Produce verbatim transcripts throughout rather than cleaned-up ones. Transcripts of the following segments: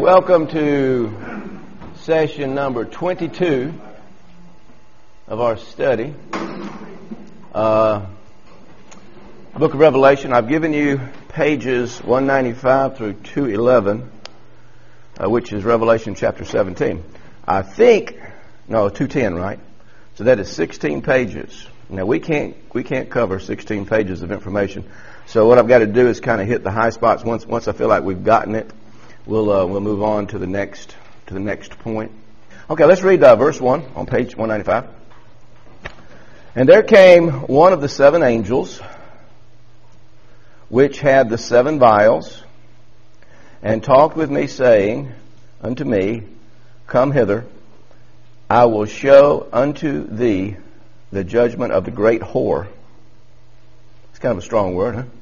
welcome to session number twenty-two of our study. Uh, Book of Revelation. I've given you pages one ninety-five through two eleven, uh, which is Revelation chapter seventeen. I think, no, two ten, right? So that is sixteen pages. Now we can't we can't cover sixteen pages of information. So what I've got to do is kind of hit the high spots. Once once I feel like we've gotten it, we'll uh, we'll move on to the next to the next point. Okay, let's read uh, verse one on page one ninety-five. And there came one of the seven angels, which had the seven vials, and talked with me, saying unto me, Come hither, I will show unto thee the judgment of the great whore. It's kind of a strong word, huh?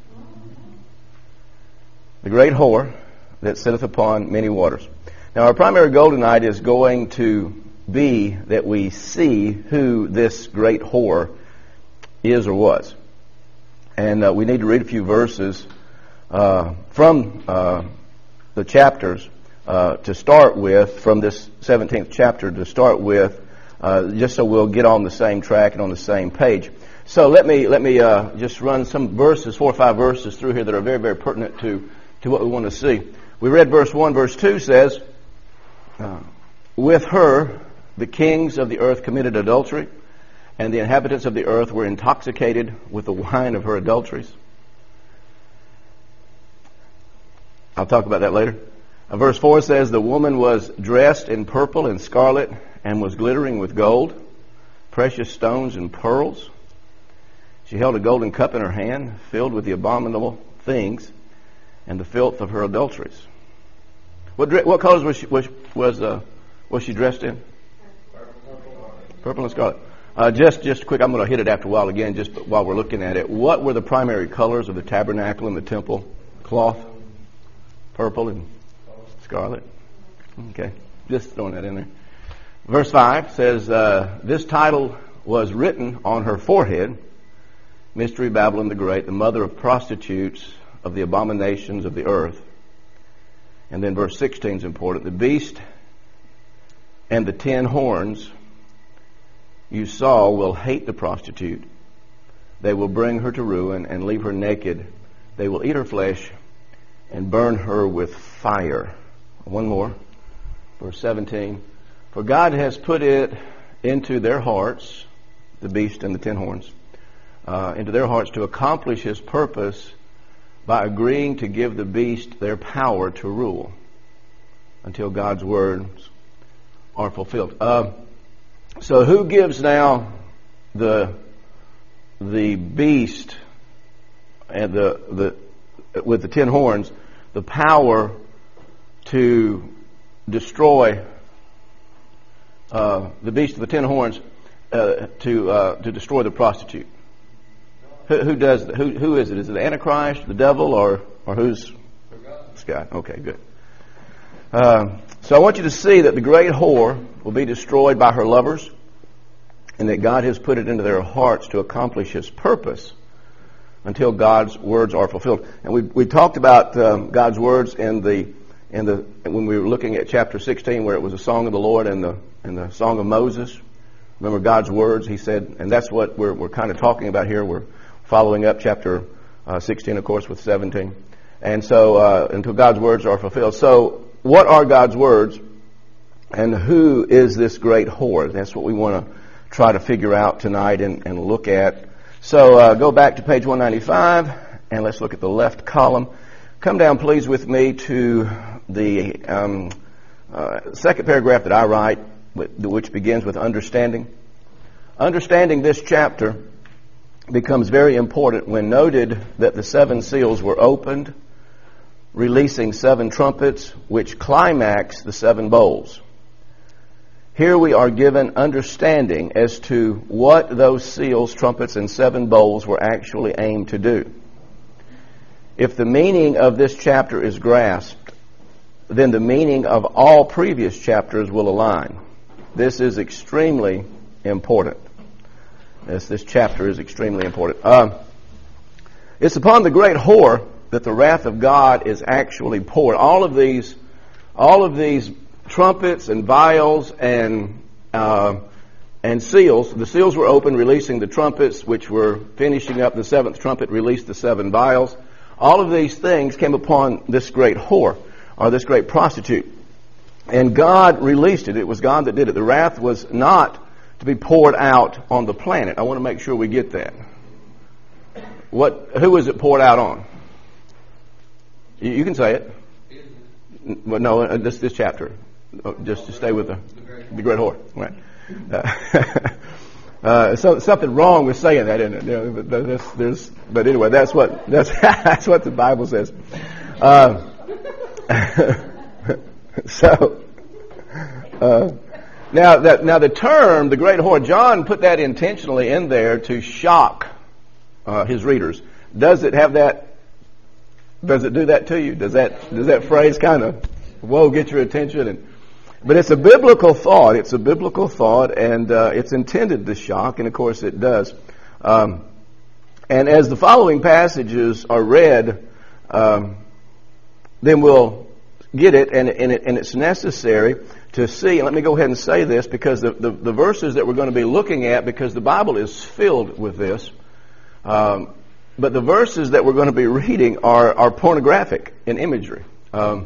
The great whore that sitteth upon many waters. Now, our primary goal tonight is going to be that we see who this great whore is or was. And uh, we need to read a few verses uh, from uh, the chapters uh, to start with, from this seventeenth chapter to start with, uh, just so we'll get on the same track and on the same page. So let me let me uh, just run some verses, four or five verses through here that are very, very pertinent to, to what we want to see. We read verse one. Verse two says, uh, With her the kings of the earth committed adultery, and the inhabitants of the earth were intoxicated with the wine of her adulteries. I'll talk about that later. Uh, verse four says, The woman was dressed in purple and scarlet, and was glittering with gold, precious stones and pearls. She held a golden cup in her hand, filled with the abominable things and the filth of her adulteries. What what colors was she was was, uh, was she dressed in? Purple and scarlet. Uh, just just quick, I'm going to hit it after a while again, just while we're looking at it. What were the primary colors of the tabernacle and the temple cloth? Purple and scarlet. Okay, just throwing that in there. Verse five says, uh, This title was written on her forehead, Mystery Babylon the Great, the mother of prostitutes, of the abominations of the earth. And then verse sixteen is important. The beast and the ten horns you saw will hate the prostitute. They will bring her to ruin and leave her naked. They will eat her flesh and burn her with fire. One more. Verse seventeen. For God has put it into their hearts, the beast and the ten horns, uh, into their hearts to accomplish His purpose by agreeing to give the beast their power to rule until God's words are fulfilled. Uh, so who gives now the the beast and the the with the ten horns the power to destroy uh, the beast of the ten horns uh, to uh, to destroy the prostitute? Who, who does? Who who is it? Is it the Antichrist, the devil, or or who's? It's God. Okay, good. Uh, so I want you to see that the great whore will be destroyed by her lovers, and that God has put it into their hearts to accomplish His purpose until God's words are fulfilled. And we we talked about um, God's words in the in the when we were looking at chapter sixteen, where it was a song of the Lord and the and the song of Moses. Remember God's words? He said, and that's what we're we're kind of talking about here. We're following up chapter uh, sixteen, of course, with seventeen. And so, uh, until God's words are fulfilled. So, what are God's words? And who is this great whore? That's what we want to try to figure out tonight and, and look at. So, uh, go back to page one ninety-five, and let's look at the left column. Come down, please, with me to the um, uh, second paragraph that I write, which begins with understanding. Understanding this chapter becomes very important when noted that the seven seals were opened, releasing seven trumpets, which climax the seven bowls. Here we are given understanding as to what those seals, trumpets, and seven bowls were actually aimed to do. If the meaning of this chapter is grasped, then the meaning of all previous chapters will align. This is extremely important. This, this chapter is extremely important. Uh, it's upon the great whore that the wrath of God is actually poured. All of these all of these trumpets and vials and uh, and seals. The seals were open, releasing the trumpets, which were finishing up. The seventh trumpet released the seven vials. All of these things came upon this great whore, or this great prostitute. And God released it. It was God that did it. The wrath was not to be poured out on the planet. I want to make sure we get that. What? Who was it poured out on? You, you can say it. Well, no, uh, this this chapter. Oh, just to stay with the the great whore, right? Uh, uh, so something wrong with saying that, isn't it? You know, but, there's, there's, but anyway, that's what that's that's what the Bible says. Uh, so uh, now that now the term the great whore, John put that intentionally in there to shock uh, his readers. Does it have that? Does it do that to you? Does that does that phrase kind of whoa get your attention? And but it's a biblical thought. It's a biblical thought, and uh, it's intended to shock, and of course it does. Um, and as the following passages are read, um, then we'll get it, and, and, it, and it's necessary to see. And let me go ahead and say this, because the, the, the verses that we're going to be looking at, because the Bible is filled with this, um, but the verses that we're going to be reading are, are pornographic in imagery. Um,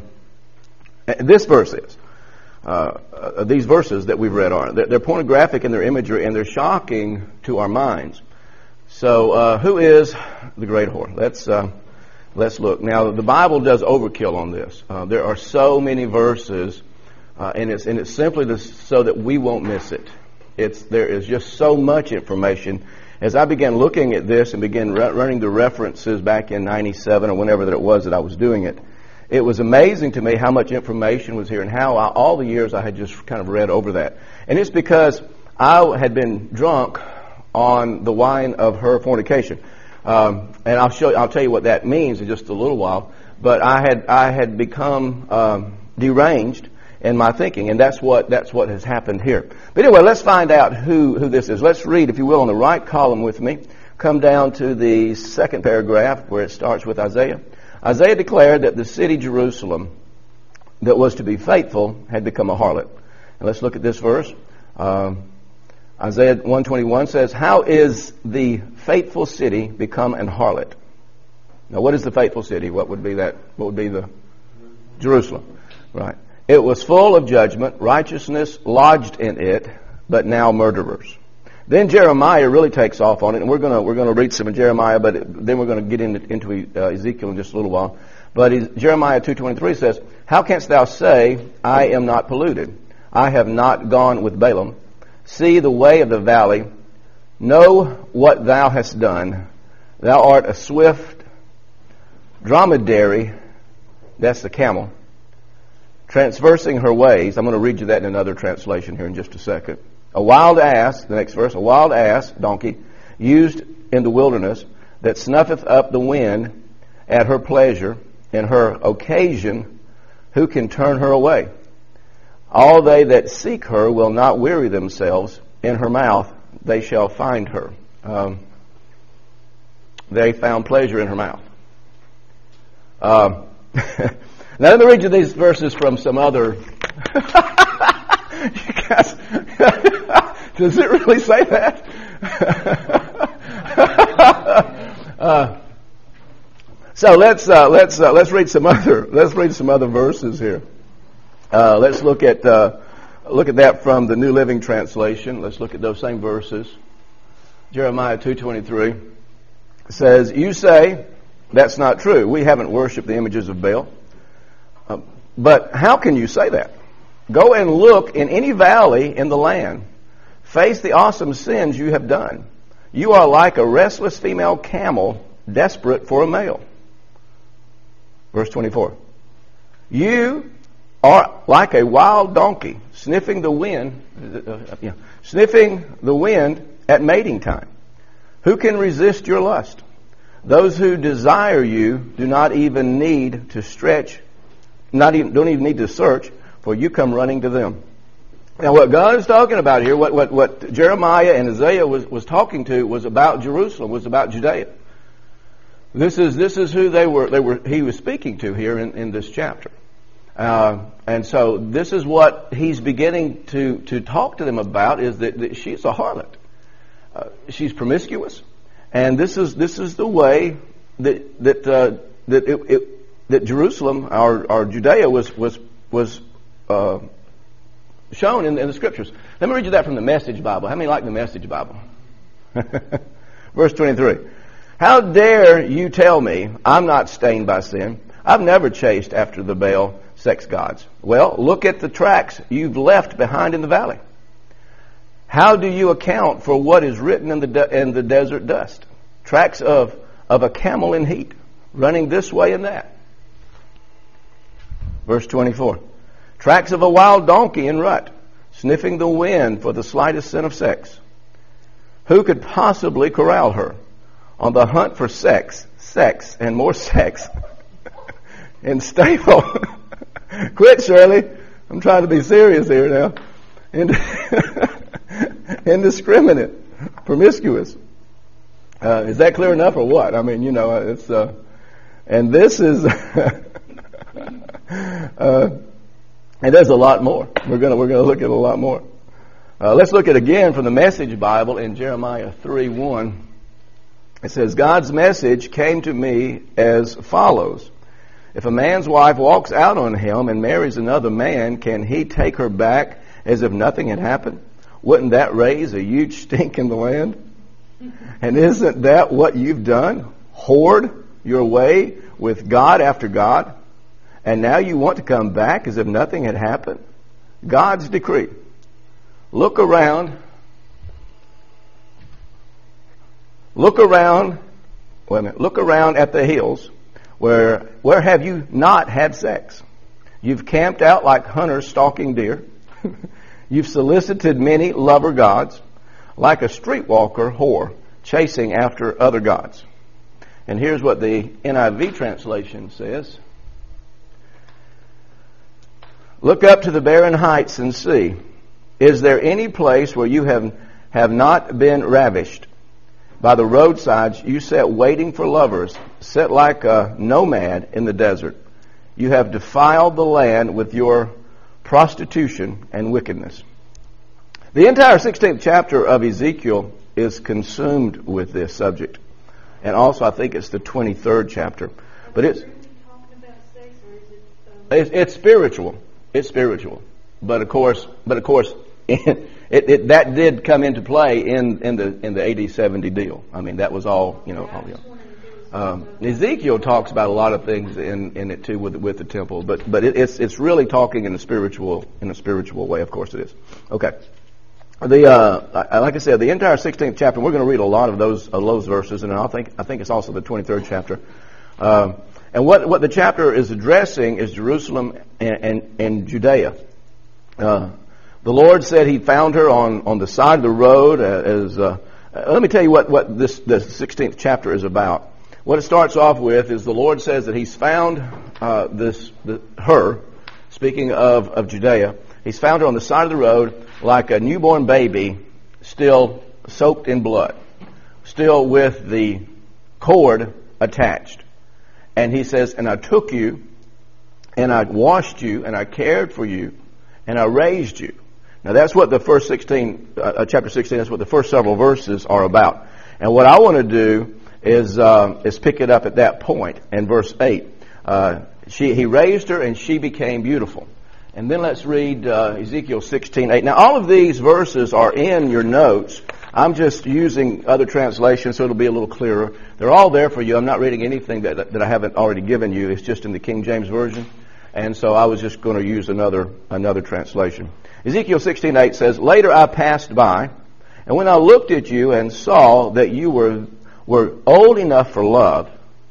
this verse is. Uh, uh, these verses that we've read are. They're, they're pornographic in their imagery, and they're shocking to our minds. So, uh, who is the great whore? Let's uh, let's look. Now, the Bible does overkill on this. Uh, there are so many verses, uh, and it's and it's simply to, so that we won't miss it. It's there is just so much information. As I began looking at this and began re- running the references back in ninety-seven or whenever that it was that I was doing it, it was amazing to me how much information was here and how I, all the years I had just kind of read over that. And it's because I had been drunk on the wine of her fornication. Um, and I'll show I'll tell you what that means in just a little while. But I had I had become um, deranged in my thinking, and that's what that's what has happened here. But anyway, let's find out who, who this is. Let's read, if you will, on the right column with me. Come down to the second paragraph where it starts with Isaiah. Isaiah declared that the city Jerusalem that was to be faithful had become a harlot. And let's look at this verse. Um, Isaiah one twenty-one says, "How is the faithful city become an harlot?" Now, what is the faithful city? What would be that? What would be the Jerusalem? Right. It was full of judgment, righteousness lodged in it, but now murderers. Then Jeremiah really takes off on it, and we're going to we're going to read some of Jeremiah, but it, then we're going to get into, into uh, Ezekiel in just a little while. But he, Jeremiah two twenty-three says, "How canst thou say, I am not polluted? I have not gone with Balaam. See the way of the valley. Know what thou hast done. Thou art a swift dromedary," that's the camel, "transversing her ways." I'm going to read you that in another translation here in just a second. "A wild ass," the next verse, "a wild ass, donkey, used in the wilderness, that snuffeth up the wind at her pleasure, in her occasion, who can turn her away? All they that seek her will not weary themselves. In her mouth they shall find her." Um, they found pleasure in her mouth. Um, now let me read you these verses from some other... You guys, does it really say that? uh, so let's uh, let's uh, let's read some other let's read some other verses here. Uh, let's look at uh, look at that from the New Living Translation. Let's look at those same verses. Jeremiah two twenty-three says, "You say that's not true. We haven't worshipped the images of Baal. Uh, but how can you say that? Go and look in any valley in the land. Face the awesome sins you have done. You are like a restless female camel, desperate for a male." Verse twenty-four. "You are like a wild donkey, sniffing the wind, uh, you know, sniffing the wind at mating time. Who can resist your lust? Those who desire you do not even need to stretch, not even don't even need to search, for you come running to them." Now, what God is talking about here, what, what, what Jeremiah and Isaiah was, was talking to, was about Jerusalem, was about Judea. This is this is who they were. They were. He was speaking to here in, in this chapter. Uh, and so this is what he's beginning to, to talk to them about, is that, that she's a harlot. Uh, she's promiscuous. And this is this is the way that that uh, that it, it, that Jerusalem, our, our Judea, was was was uh, shown in, in the Scriptures. Let me read you that from the Message Bible. How many like the Message Bible? Verse twenty-three. How dare you tell me I'm not stained by sin? I've never chased after the Baal sex gods. Well, look at the tracks you've left behind in the valley. How do you account for what is written in the de- in the desert dust? Tracks of, of a camel in heat, running this way and that. Verse twenty-four. Tracks of a wild donkey in rut, sniffing the wind for the slightest sin of sex. Who could possibly corral her? On the hunt for sex, sex, and more sex. In stable. Quit, Shirley. I'm trying to be serious here now. Indiscriminate. Promiscuous. Uh, is that clear enough or what? I mean, you know, it's, uh, and this is, uh, and there's a lot more. We're gonna, we're gonna look at a lot more. Uh, let's look at again from the Message Bible in Jeremiah three one. It says, God's message came to me as follows. If a man's wife walks out on him and marries another man, can he take her back as if nothing had happened? Wouldn't that raise a huge stink in the land? And isn't that what you've done? Hoard your way with God after God? And now you want to come back as if nothing had happened? God's decree. Look around. Look around. Wait a minute. Look around at the hills. Where where have you not had sex? You've camped out like hunters stalking deer. You've solicited many lover gods, like a streetwalker whore chasing after other gods. And here's what the N I V translation says. Look up to the barren heights and see. Is there any place where you have, have not been ravished? By the roadsides you sat waiting for lovers, set like a nomad in the desert. You have defiled the land with your prostitution and wickedness. The entire sixteenth chapter of Ezekiel is consumed with this subject. And also I think it's the twenty-third chapter. But it's, it's, it's spiritual. It's spiritual. But of course, but of course, it, it, that did come into play in, in the in the A D seventy deal. I mean, that was all, you know. All, you know. Um, Ezekiel talks about a lot of things in, in it too with with the temple, but but it, it's it's really talking in a spiritual in a spiritual way. Of course, it is. Okay. The uh, like I said, the entire sixteenth chapter. We're going to read a lot of those of those verses, and I think I think it's also the twenty-third chapter. Uh, and what what the chapter is addressing is Jerusalem and and, and Judea. Uh, The Lord said He found her on, on the side of the road. As uh, let me tell you what, what this the sixteenth chapter is about. What it starts off with is the Lord says that He's found uh, this the, her, speaking of, of Judea, He's found her on the side of the road like a newborn baby, still soaked in blood, still with the cord attached. And He says, and I took you, and I washed you, and I cared for you, and I raised you. Now that's what the first sixteen, uh, chapter sixteen, that's what the first several verses are about. And what I want to do is uh, is pick it up at that point in verse eight. Uh, she, he raised her and she became beautiful. And then let's read uh, Ezekiel sixteen eight. Now all of these verses are in your notes. I'm just using other translations so it'll be a little clearer. They're all there for you. I'm not reading anything that, that I haven't already given you. It's just in the King James Version. And so I was just going to use another another translation. Ezekiel sixteen eight says, Later I passed by, and when I looked at you and saw that you were were old enough for love,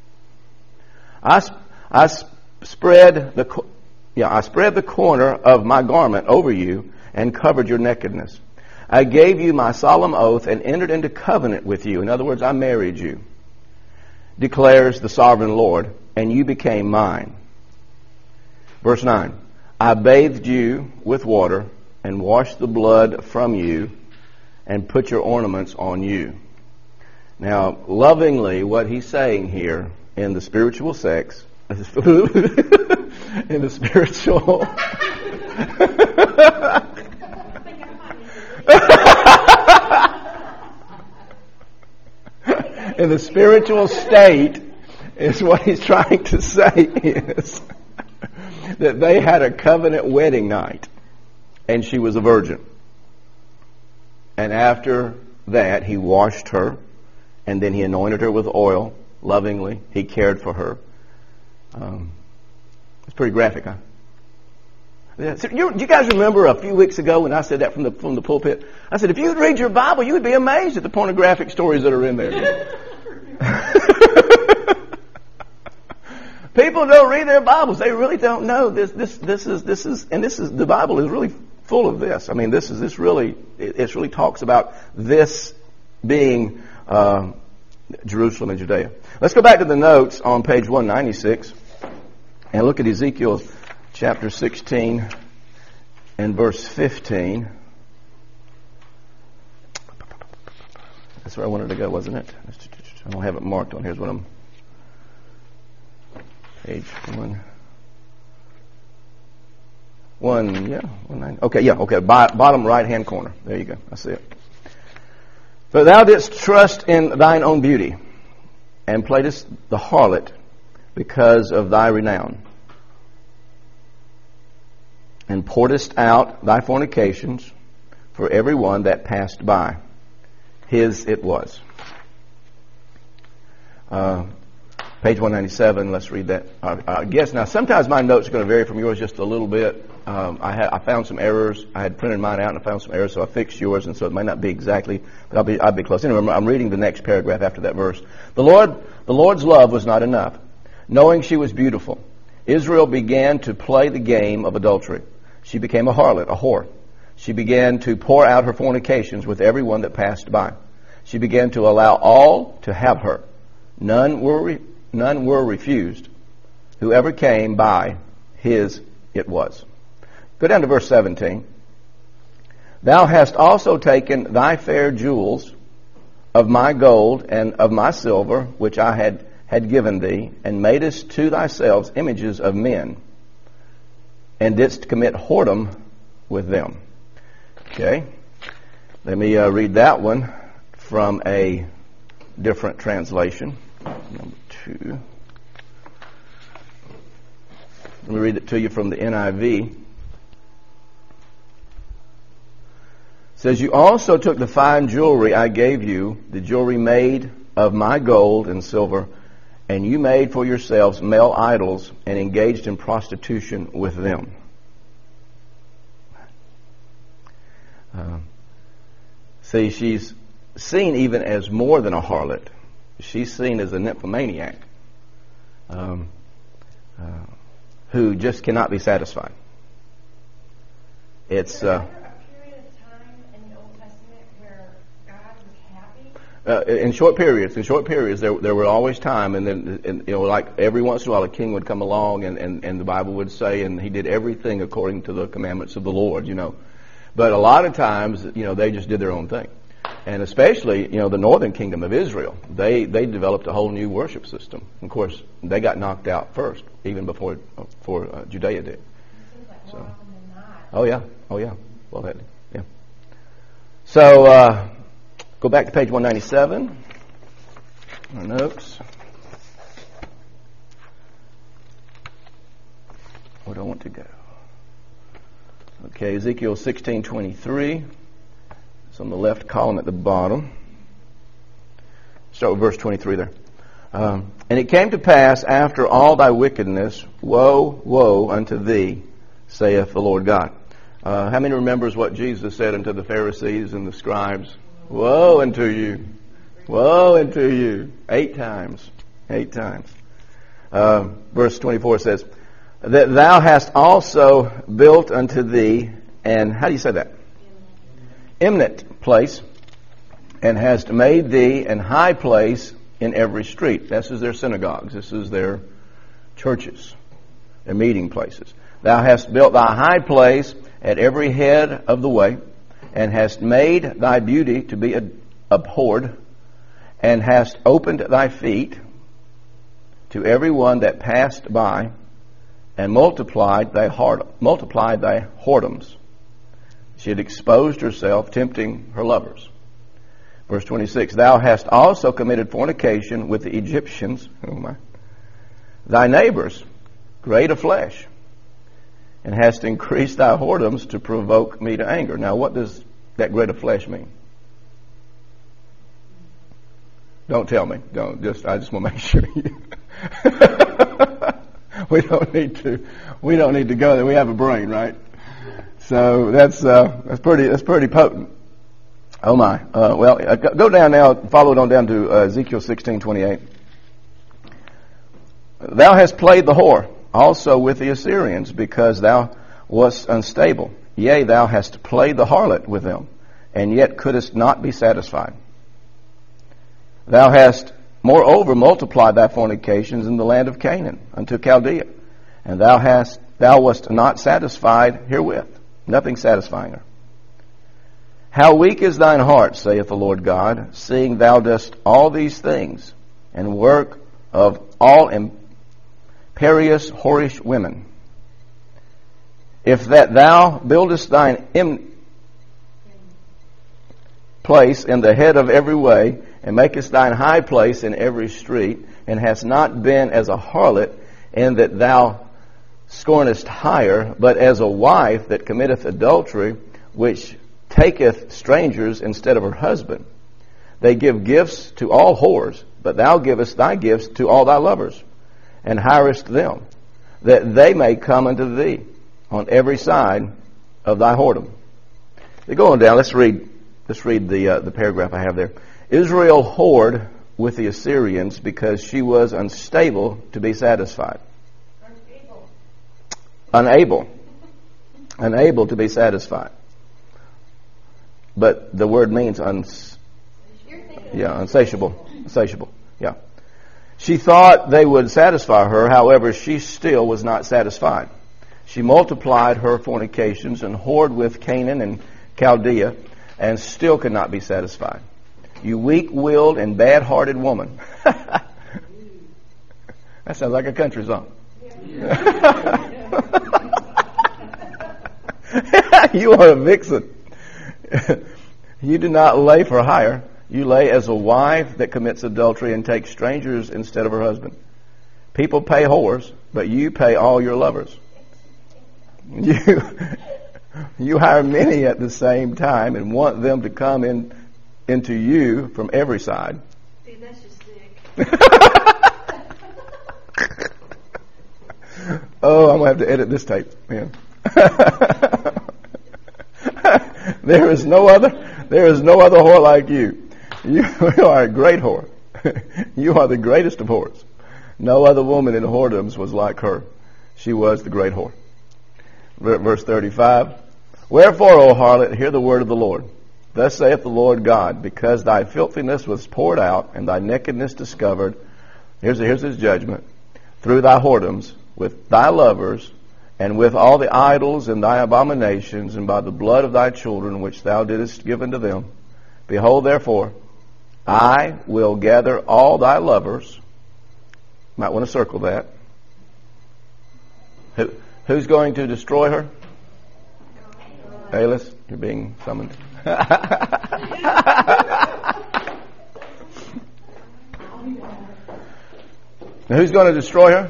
I, I spread the yeah I spread the corner of my garment over you and covered your nakedness. I gave you my solemn oath and entered into covenant with you. In other words, I married you, declares the sovereign Lord, and you became mine. Verse nine, I bathed you with water and washed the blood from you and put your ornaments on you. Now, lovingly, what he's saying here in the spiritual sex, in the spiritual. In the spiritual state is what he's trying to say is that they had a covenant wedding night and she was a virgin. And after that, he washed her and then he anointed her with oil lovingly. He cared for her. Um, it's pretty graphic, huh? Yeah. So you, you guys remember a few weeks ago when I said that from the from the pulpit? I said, if you would read your Bible, you would be amazed at the pornographic stories that are in there. People don't read their Bibles. They really don't know this. This this is this is and this is the Bible is really full of this. I mean, this is this really it, it really talks about this being uh, Jerusalem and Judea. Let's go back to the notes on page one ninety-six and look at Ezekiel chapter sixteen and verse fifteen. That's where I wanted to go, wasn't it? I don't have it marked on. Here's what I'm. Page one. One, yeah, one nine. Okay, yeah, okay. Bo- bottom right hand corner. There you go. I see it. But thou didst trust in thine own beauty, and playedst the harlot because of thy renown, and pouredst out thy fornications for every one that passed by. His it was. Uh, page one ninety-seven, let's read that. Uh, I guess now sometimes my notes are going to vary from yours just a little bit. Um, I, had, I found some errors. I had printed mine out and I found some errors, so I fixed yours, and so it might not be exactly, but I'll be I'll be close. Anyway, I'm reading the next paragraph after that verse. The Lord, the Lord's love was not enough. Knowing she was beautiful, Israel began to play the game of adultery. She became a harlot, a whore. She began to pour out her fornications with everyone that passed by. She began to allow all to have her. None were re- none were refused. Whoever came by, his it was. Go down to verse seventeen. Thou hast also taken thy fair jewels of my gold and of my silver, which I had, had given thee, and madest to thyself images of men, and didst commit whoredom with them. Okay. Let me uh, read that one from a different translation. Number two. Let me read it to you from the N I V. It says, you also took the fine jewelry I gave you, the jewelry made of my gold and silver, and you made for yourselves male idols and engaged in prostitution with them. Uh, see, she's seen even as more than a harlot. She's seen as a nymphomaniac um, uh, who just cannot be satisfied. It's uh, a period of time in the Old Testament where God was happy. Uh, in short periods, in short periods, there there were always time, and then and, you know, like every once in a while, a king would come along, and, and, and the Bible would say, and he did everything according to the commandments of the Lord, you know. But a lot of times, you know, they just did their own thing. And especially, you know, the northern kingdom of Israel, they, they developed a whole new worship system. Of course, they got knocked out first, even before before uh, Judea did. It seems like more So. often than not. Oh yeah, oh yeah. Well, that yeah. So uh, go back to page one ninety-seven. Our notes. Where do I want to go? Okay, Ezekiel sixteen twenty-three. It's on the left column at the bottom. Start with verse twenty-three there. Um, and it came to pass after all thy wickedness, woe, woe unto thee, saith the Lord God. Uh, how many remembers what Jesus said unto the Pharisees and the scribes? Woe unto you. Woe unto you. Eight times. Eight times. Uh, verse twenty-four says, that thou hast also built unto thee, and how do you say that? Eminent place, and hast made thee an high place in every street. This is their synagogues. This is their churches, their meeting places. Thou hast built thy high place at every head of the way, and hast made thy beauty to be abhorred, and hast opened thy feet to every one that passed by, and multiplied thy whore- multiplied thy whoredoms. She had exposed herself, tempting her lovers. Verse twenty-six, thou hast also committed fornication with the Egyptians, oh my, thy neighbors, great of flesh, and hast increased thy whoredoms to provoke me to anger. Now, what does that great of flesh mean? Don't tell me. Don't. Just I just want to make sure you. we don't need to. We don't need to go there. We have a brain, right? So that's uh, that's pretty. That's pretty potent. Oh my. Uh, well, uh, go down now. Follow it on down to uh, Ezekiel sixteen twenty-eight. Thou hast played the whore also with the Assyrians, because thou wast unstable. Yea, thou hast played the harlot with them, and yet couldst not be satisfied. Thou hast moreover multiplied thy fornications in the land of Canaan unto Chaldea, and thou hast thou wast not satisfied herewith, nothing satisfying her. How weak is thine heart, saith the Lord God, seeing thou dost all these things, and work of all imperious whorish women. If that thou buildest thine im- place in the head of every way, and makest thine high place in every street, and hast not been as a harlot, in that thou scornest hire, but as a wife that committeth adultery, which taketh strangers instead of her husband. They give gifts to all whores, but thou givest thy gifts to all thy lovers, and hirest them, that they may come unto thee on every side of thy whoredom. They're going down. Let's read. Let's read the uh, the paragraph I have there. Israel whored with the Assyrians because she was unstable to be satisfied. Unable. Unable. Unable to be satisfied. But the word means uns- yeah, unsatiable. Insatiable. Yeah. She thought they would satisfy her, however, she still was not satisfied. She multiplied her fornications and whored with Canaan and Chaldea, and still could not be satisfied. You weak-willed and bad-hearted woman. That sounds like a country song. You are a vixen. You do not lay for hire. You lay as a wife that commits adultery and takes strangers instead of her husband. People pay whores, but you pay all your lovers. You, you hire many at the same time and want them to come in into you from every side. See, that's just sick. Oh, I'm going to have to edit this tape. Yeah. There is no other, there is no other whore like you. You are a great whore. You are the greatest of whores. No other woman in whoredoms was like her. She was the great whore. Verse thirty-five. Wherefore, O harlot, hear the word of the Lord. Thus saith the Lord God, because thy filthiness was poured out, and thy nakedness discovered, here's, here's his judgment, through thy whoredoms, with thy lovers, and with all the idols and thy abominations, and by the blood of thy children which thou didst give unto them. Behold, therefore, I will gather all thy lovers. Might want to circle that. Who, who's going to destroy her? Bayless, you're being summoned. Now, who's going to destroy her?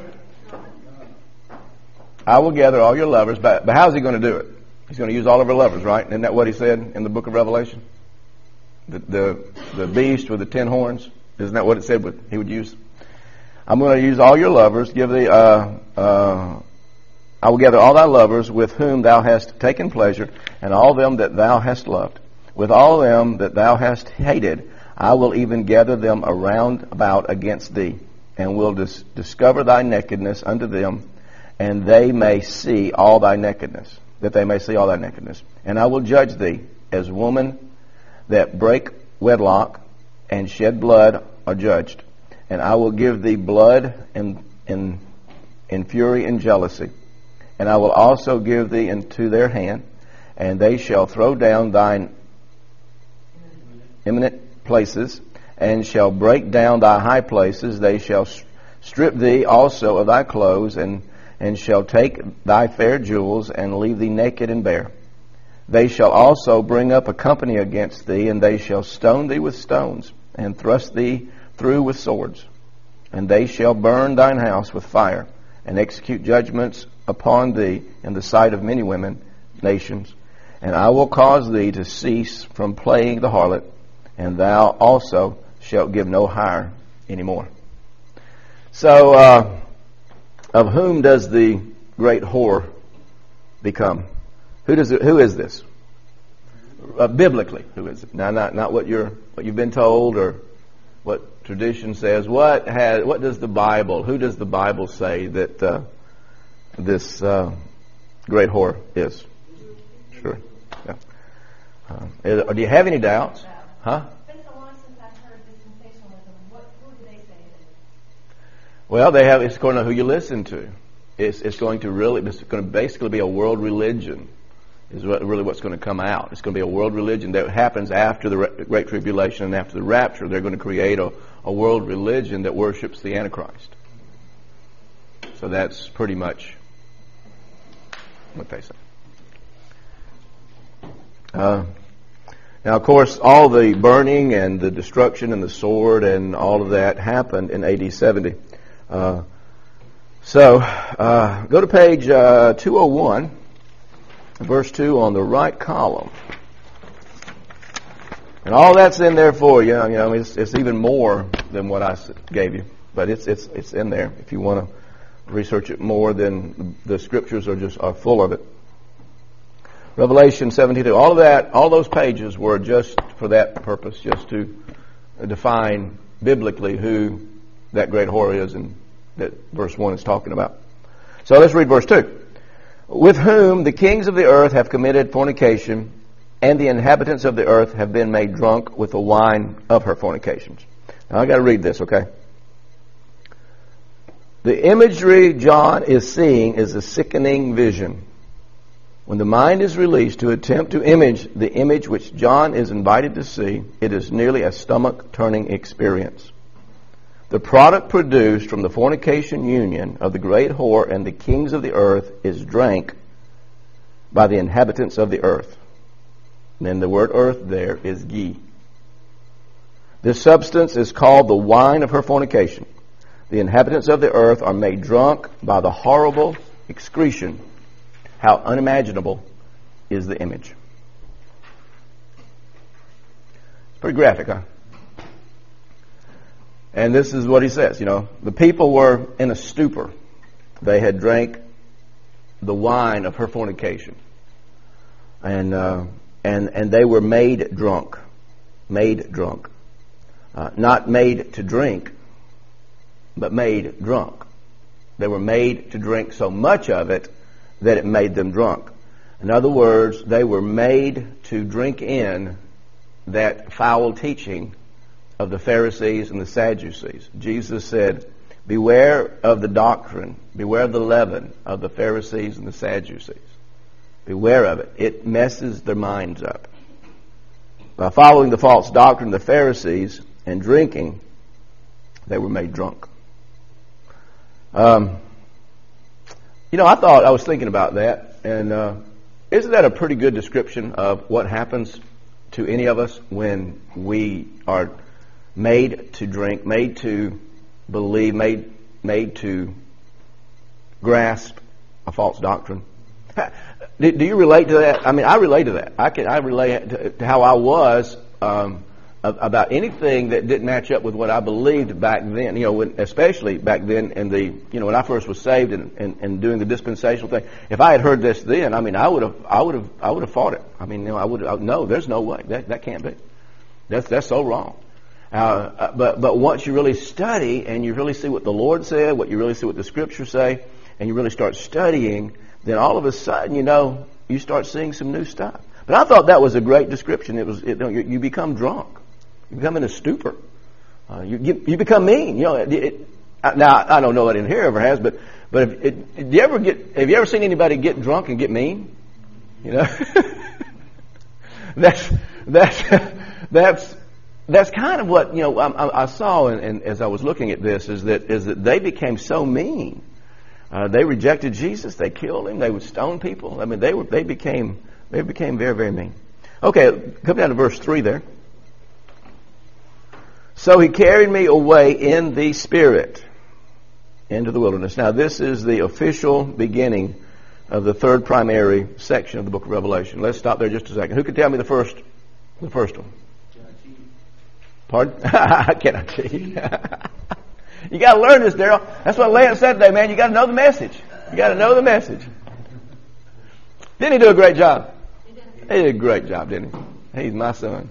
I will gather all your lovers. But, but how's he going to do it? He's going to use all of her lovers, right? Isn't that what he said in the book of Revelation? The the, the beast with the ten horns. Isn't that what it said what he would use? I'm going to use all your lovers. Give the uh, uh, I will gather all thy lovers with whom thou hast taken pleasure, and all them that thou hast loved. With all them that thou hast hated, I will even gather them around about against thee, and will dis- discover thy nakedness unto them, and they may see all thy nakedness, that they may see all thy nakedness. And I will judge thee as woman that break wedlock and shed blood are judged. And I will give thee blood in, in, in fury and jealousy. And I will also give thee into their hand, and they shall throw down thine eminent places, and shall break down thy high places. They shall strip thee also of thy clothes, and and shall take thy fair jewels, and leave thee naked and bare. They shall also bring up a company against thee, and they shall stone thee with stones, and thrust thee through with swords. And they shall burn thine house with fire, and execute judgments upon thee in the sight of many women, nations. And I will cause thee to cease from playing the harlot, and thou also shalt give no hire anymore. So, uh, of whom does the great whore become? Who does it, who is this? Uh, biblically, who is it? Now, not not what you're what you've been told or what tradition says. What has what does the Bible? Who does the Bible say that uh, this uh, great whore is? Sure. Yeah. Uh, is, do you have any doubts? Huh? It's been so long since I've heard dispensationalism. What who do they say it is? Well, they have. It's according to who you listen to. It's it's going to really. It's going to basically be a world religion. Is what, really what's going to come out. It's going to be a world religion that happens after the Great Tribulation and after the rapture. They're going to create a, a world religion that worships the Antichrist. So that's pretty much what they say. Uh, now, of course, all the burning and the destruction and the sword and all of that happened in A D seventy. Uh, so, uh, go to page uh, two oh one. Verse two on the right column. And all that's in there for you. You know, it's, it's even more than what I gave you. But it's it's it's in there. If you want to research it more, then the scriptures are just are full of it. Revelation seventy-two. All of that, all those pages were just for that purpose, just to define biblically who that great whore is and that verse one is talking about. So let's read verse two. With whom the kings of the earth have committed fornication, and the inhabitants of the earth have been made drunk with the wine of her fornications. Now I got to read this, okay? The imagery John is seeing is a sickening vision. When the mind is released to attempt to image the image which John is invited to see, it is nearly a stomach-turning experience. The product produced from the fornication union of the great whore and the kings of the earth is drank by the inhabitants of the earth. And then the word earth there is ghee. This substance is called the wine of her fornication. The inhabitants of the earth are made drunk by the horrible excretion. How unimaginable is the image. It's pretty graphic, huh? And this is what he says, you know, the people were in a stupor. They had drank the wine of her fornication. And uh, and and they were made drunk. Made drunk. Uh, not made to drink, but made drunk. They were made to drink so much of it that it made them drunk. In other words, they were made to drink in that foul teaching of the Pharisees and the Sadducees. Jesus said, beware of the doctrine, beware of the leaven of the Pharisees and the Sadducees. Beware of it. It messes their minds up. By following the false doctrine of the Pharisees and drinking, they were made drunk. Um, you know, I thought, I was thinking about that, and uh, isn't that a pretty good description of what happens to any of us when we are made to drink, made to believe, made made to grasp a false doctrine? Do, do you relate to that? I mean, I relate to that. I can I relate to, to how I was um, about anything that didn't match up with what I believed back then. You know, when, especially back then in the you know when I first was saved and, and, and doing the dispensational thing. If I had heard this then, I mean, I would have I would have I would have fought it. I mean, you know, I would have, no, there's no way that that can't be. That's that's so wrong. Uh, but but once you really study and you really see what the Lord said, what you really see what the Scriptures say, and you really start studying, then all of a sudden, you know, you start seeing some new stuff. But I thought that was a great description. It was it, you, you become drunk, you become in a stupor, uh, you, you you become mean. You know, it, it, now I don't know that in here ever has, but but if, it, do you ever get? Have you ever seen anybody get drunk and get mean? You know, that's that's that's. That's kind of what you know. I, I saw, and, and as I was looking at this, is that is that they became so mean Uh, they rejected Jesus. They killed him. They would stone people. I mean, they were they became they became very very mean. Okay, come down to verse three there. So he carried me away in the Spirit into the wilderness. Now, this is the official beginning of the third primary section of the book of Revelation. Let's stop there just a second. Who can tell me the first, the first one? Pardon? I cannot cheat. You got to learn this, Daryl. That's what Lance said today, man. You got to know the message. You got to know the message. Didn't he do a great job? He did a great job, didn't he? He's my son.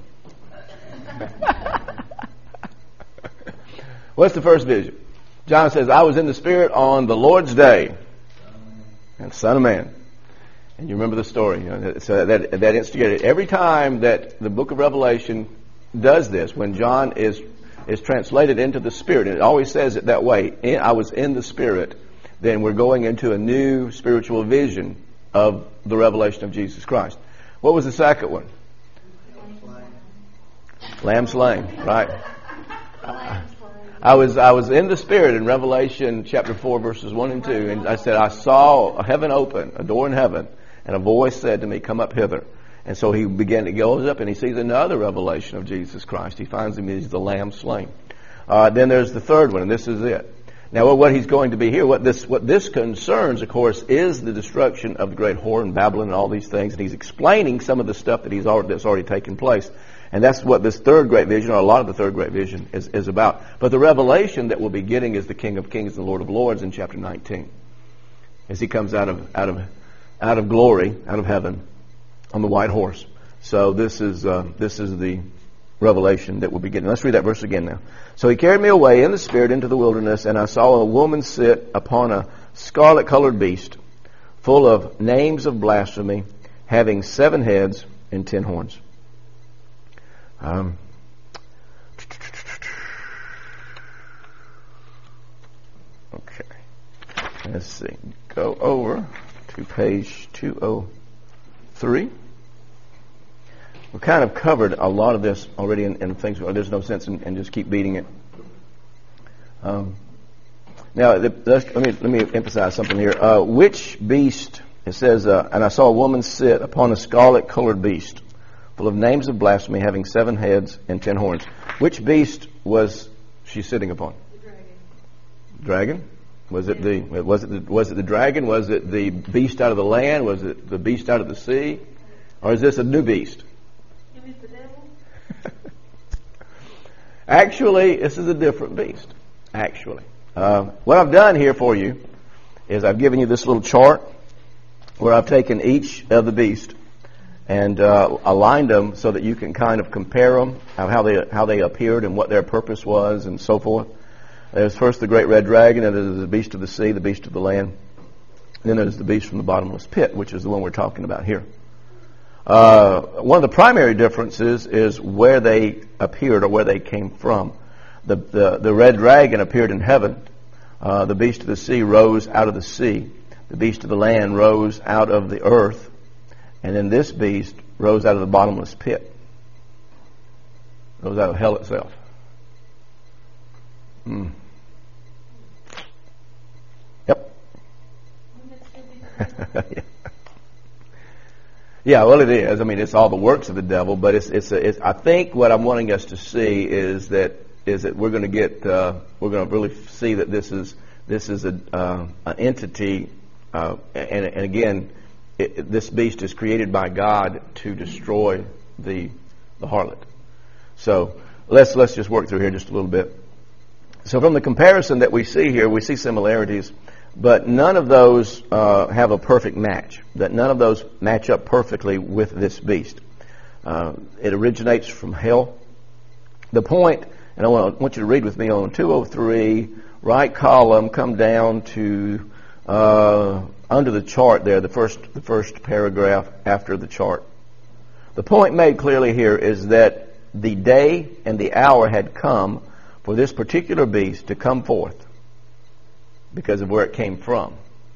What's the first vision? John says, I was in the Spirit on the Lord's day. And Son of Man. And you remember the story. You know, so that, that instigated. Every time that the book of Revelation does this, when John is is translated into the Spirit, and it always says it that way, in, I was in the Spirit, then we're going into a new spiritual vision of the revelation of Jesus Christ. What was the second one? Lamb slain, right? I was I was in the Spirit in Revelation chapter four, verses one and two, and I said, I saw a heaven open, a door in heaven, and a voice said to me, come up hither. And so he began to go up, and he sees another revelation of Jesus Christ. He finds him as the Lamb slain. Uh, then there's the third one, and this is it. Now, what he's going to be here, what this what this concerns, of course, is the destruction of the great whore and Babylon and all these things, and he's explaining some of the stuff that he's already, that's already taken place. And that's what this third great vision, or a lot of the third great vision, is, is about. But the revelation that we'll be getting is the King of Kings and the Lord of Lords in chapter nineteen. As he comes out of out of out of glory, out of heaven, on the white horse. So this is uh, this is the revelation that we'll be getting. Let's read that verse again now. So he carried me away in the Spirit into the wilderness, and I saw a woman sit upon a scarlet-colored beast, full of names of blasphemy, having seven heads and ten horns. Um, okay. Let's see. Go over to page two oh three. We've kind of covered a lot of this already in, in things. There's no sense in, in just keep beating it. Um, now, the, let me let me emphasize something here. Uh, which beast? It says, uh, and I saw a woman sit upon a scarlet-colored beast, full of names of blasphemy, having seven heads and ten horns. Which beast was she sitting upon? The dragon. Dragon? Was it the was it the, was it the dragon? Was it the beast out of the land? Was it the beast out of the sea? Or is this a new beast? You mean the devil? Actually, this is a different beast. Actually, uh, what I've done here for you is I've given you this little chart where I've taken each of the beasts and uh, aligned them so that you can kind of compare them, how they how they appeared and what their purpose was and so forth. There's first the great red dragon, and there's the beast of the sea, the beast of the land. And then there's the beast from the bottomless pit, which is the one we're talking about here. Uh, one of the primary differences is where they appeared or where they came from. The the, the red dragon appeared in heaven. Uh, the beast of the sea rose out of the sea. The beast of the land rose out of the earth. And then this beast rose out of the bottomless pit. Rose out of hell itself. Hmm. Yep. yeah. yeah, well, it is. I mean, it's all the works of the devil, but it's it's, a, it's I think what I'm wanting us to see is that is that we're going to get uh, we're going to really see that this is this is a uh, an entity, uh, and and again, it, this beast is created by God to destroy the the harlot. So let's let's just work through here just a little bit. So from the comparison that we see here, we see similarities, but none of those uh, have a perfect match. That none of those match up perfectly with this beast. Uh, it originates from hell. The point, and I want, I want you to read with me on two oh three, right column, come down to uh, under the chart there, the first the first paragraph after the chart. The point made clearly here is that the day and the hour had come for this particular beast to come forth because of where it came from.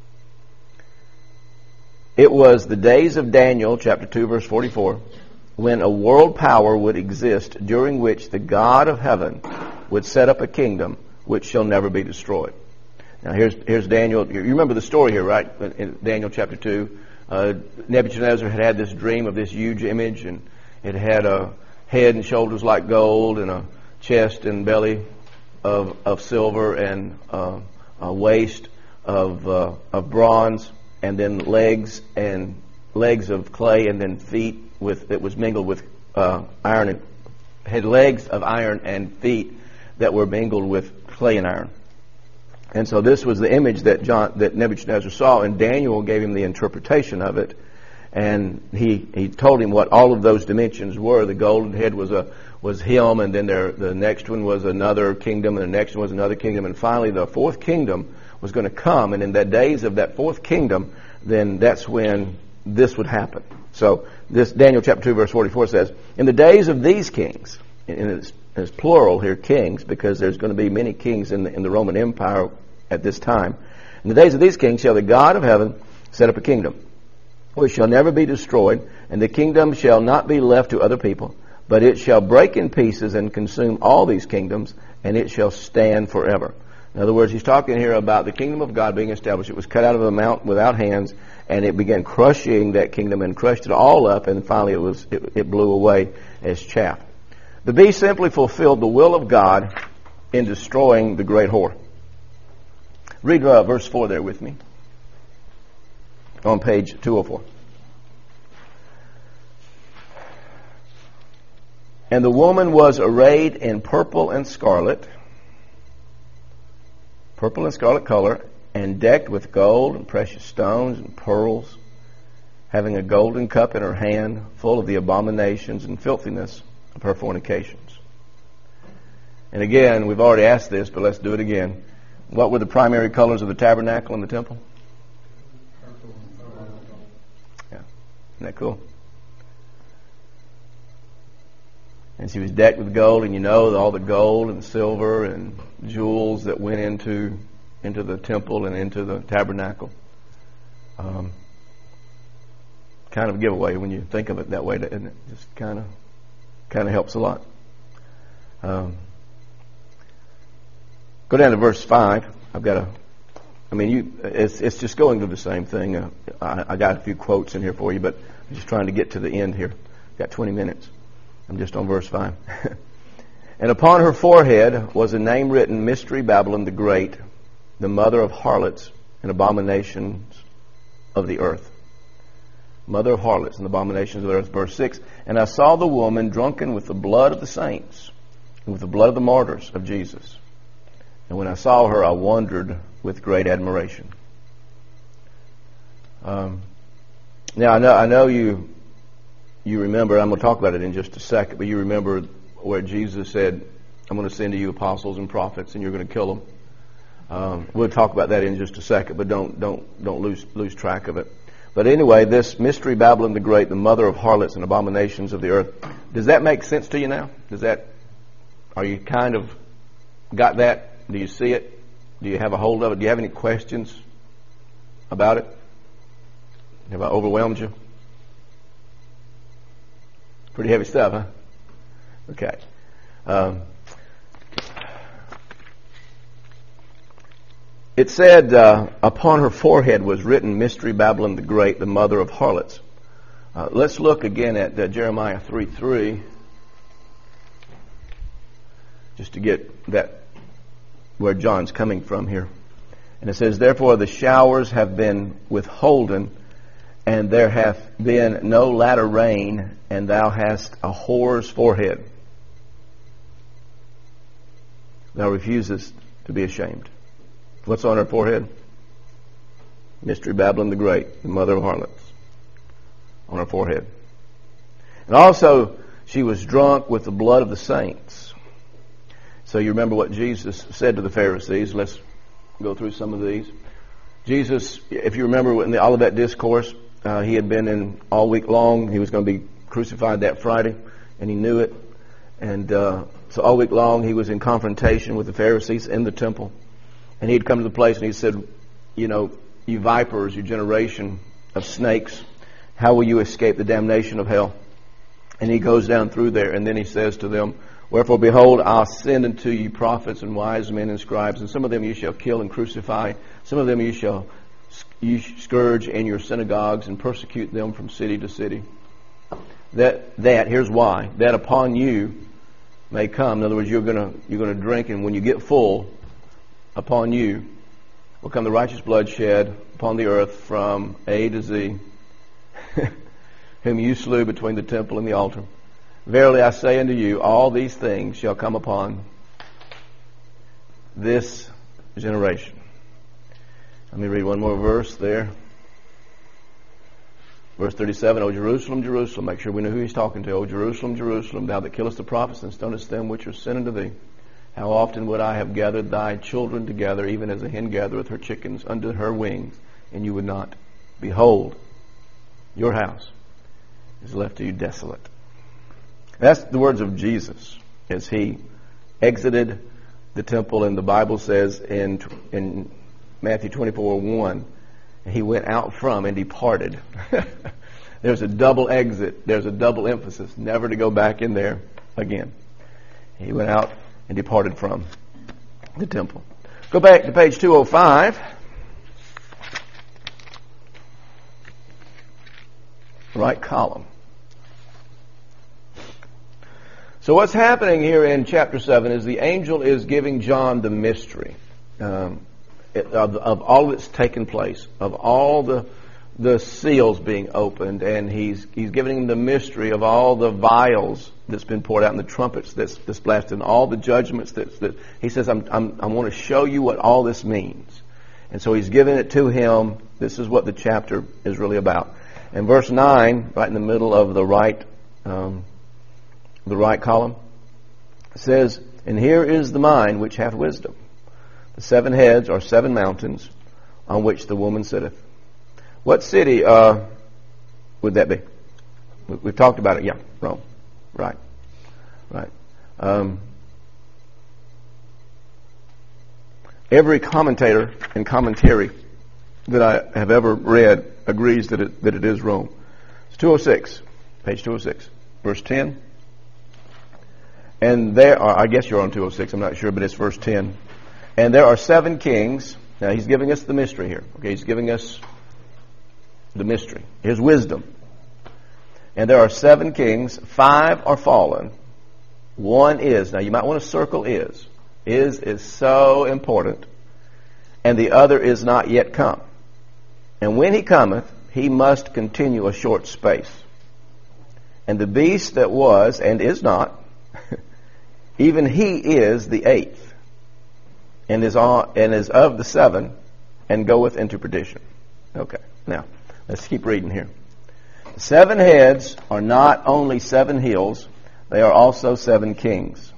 It was the days of Daniel, chapter two, verse forty-four, when a world power would exist during which the God of heaven would set up a kingdom which shall never be destroyed. Now here's here's Daniel. You remember the story here, right? In Daniel chapter two, uh, Nebuchadnezzar had had this dream of this huge image, and it had a head and shoulders like gold, and a chest and belly of of silver, and uh, a waist of uh, of bronze, and then legs and legs of clay, and then feet with that was mingled with uh, iron, and had legs of iron and feet that were mingled with clay and iron. And so this was the image that John, that Nebuchadnezzar saw, and Daniel gave him the interpretation of it. And he, he told him what all of those dimensions were. The golden head was a was him, and then there, the next one was another kingdom, and the next one was another kingdom, and finally the fourth kingdom was going to come. And in the days of that fourth kingdom, then that's when this would happen. So this Daniel chapter two verse forty-four says, "In the days of these kings," and it's, it's plural here, kings, because there's going to be many kings in the, in the Roman Empire at this time. "In the days of these kings shall the God of heaven set up a kingdom, which shall never be destroyed, and the kingdom shall not be left to other people, but it shall break in pieces and consume all these kingdoms, and it shall stand forever." In other words, he's talking here about the kingdom of God being established. It was cut out of a mountain without hands, and it began crushing that kingdom and crushed it all up, and finally it was it, it blew away as chaff. The beast simply fulfilled the will of God in destroying the great whore. Read uh, verse four there with me on page two oh four. "And the woman was arrayed in purple and scarlet," purple and scarlet color, "and decked with gold and precious stones and pearls, having a golden cup in her hand, full of the abominations and filthiness of her fornications." And again, we've already asked this, but let's do it again. What were the primary colors of the tabernacle and the temple? Yeah, isn't that cool? And she was decked with gold, and you know all the gold and silver and jewels that went into into the temple and into the tabernacle. Um, kind of a giveaway when you think of it that way, doesn't it? Just kind of kind of helps a lot. Um, go down to verse five. I've got a. I mean, you. It's it's just going to the same thing. Uh, I, I got a few quotes in here for you, but I'm just trying to get to the end here. Got twenty minutes. I'm just on verse five. "And upon her forehead was a name written, Mystery Babylon the Great, the mother of harlots and abominations of the earth." Mother of harlots and abominations of the earth. Verse six. "And I saw the woman drunken with the blood of the saints and with the blood of the martyrs of Jesus. And when I saw her, I wondered with great admiration." Um, now, I know, I know you... You remember, I'm going to talk about it in just a second, but you remember where Jesus said, "I'm going to send to you apostles and prophets, and you're going to kill them." Um, we'll talk about that in just a second, but don't don't don't lose lose track of it. But anyway, this Mystery Babylon the Great, the mother of harlots and abominations of the earth. Does that make sense to you now? Does that? Are you kind of got that? Do you see it? Do you have a hold of it? Do you have any questions about it? Have I overwhelmed you? Pretty heavy stuff, huh? Okay. Um, it said, uh, upon her forehead was written, Mystery Babylon the Great, the mother of harlots. Uh, let's look again at uh, Jeremiah three three, just to get that where John's coming from here. And it says, "Therefore the showers have been withholden, and there hath been no latter rain, and thou hast a whore's forehead. Thou refusest to be ashamed." What's on her forehead? Mystery Babylon the Great, the mother of harlots. On her forehead. And also, she was drunk with the blood of the saints. So you remember what Jesus said to the Pharisees. Let's go through some of these. Jesus, if you remember in the Olivet Discourse, uh, he had been in all week long. He was going to be crucified that Friday, and he knew it. And uh, so all week long he was in confrontation with the Pharisees in the temple. And he'd come to the place and he said, you know, "You vipers, you generation of snakes, how will you escape the damnation of hell?" And he goes down through there, and then he says to them, Wherefore, behold, I'll send unto you prophets and wise men and scribes, and some of them you shall kill and crucify. Some of them you shall you scourge in your synagogues and persecute them from city to city. That, that here's why, that upon you may come. In other words, you're gonna you're gonna drink, and when you get full, upon you will come the righteous blood shed upon the earth from A to Z, whom you slew between the temple and the altar. Verily I say unto you, all these things shall come upon this generation. Let me read one more verse there. Verse thirty-seven, O Jerusalem, Jerusalem. Make sure we know who he's talking to. O Jerusalem, Jerusalem, thou that killest the prophets and stonest them which are sent unto thee. How often would I have gathered thy children together, even as a hen gathereth her chickens under her wings, and you would not. Behold, your house is left to you desolate. That's the words of Jesus as he exited the temple, and the Bible says in in Matthew twenty-four one, he went out from and departed. There's a double exit. There's a double emphasis. Never to go back in there again. He went out and departed from the temple. Go back to page two oh five. Right column. So what's happening here in chapter seven is the angel is giving John the mystery um, of, of all that's taken place, of all the the seals being opened, and he's he's giving him the mystery of all the vials that's been poured out and the trumpets that's, that's blasted and all the judgments that, that he says, I'm, I'm, I want to show you what all this means. And so he's giving it to him. This is what the chapter is really about. And verse nine, right in the middle of the right um, the right column, says, and here is the mind which hath wisdom. The seven heads are seven mountains on which the woman sitteth. What city uh, would that be? We've talked about it. Yeah, Rome. Right. Right. Um, every commentator and commentary that I have ever read agrees that it, that it is Rome. It's two oh six, page two oh six, verse ten. And there are, I guess you're on two oh six, I'm not sure, but it's verse ten. And there are seven kings. Now he's giving us the mystery here. Okay, he's giving us the mystery, his wisdom. And there are seven kings, five are fallen, one is. Now you might want to circle is. Is is so important. And the other is not yet come. And when he cometh, he must continue a short space. And the beast that was and is not, even he is the eighth, and is on, and is of the seven, and goeth into perdition. Okay, now let's keep reading here. The seven heads are not only seven hills, they are also seven kings.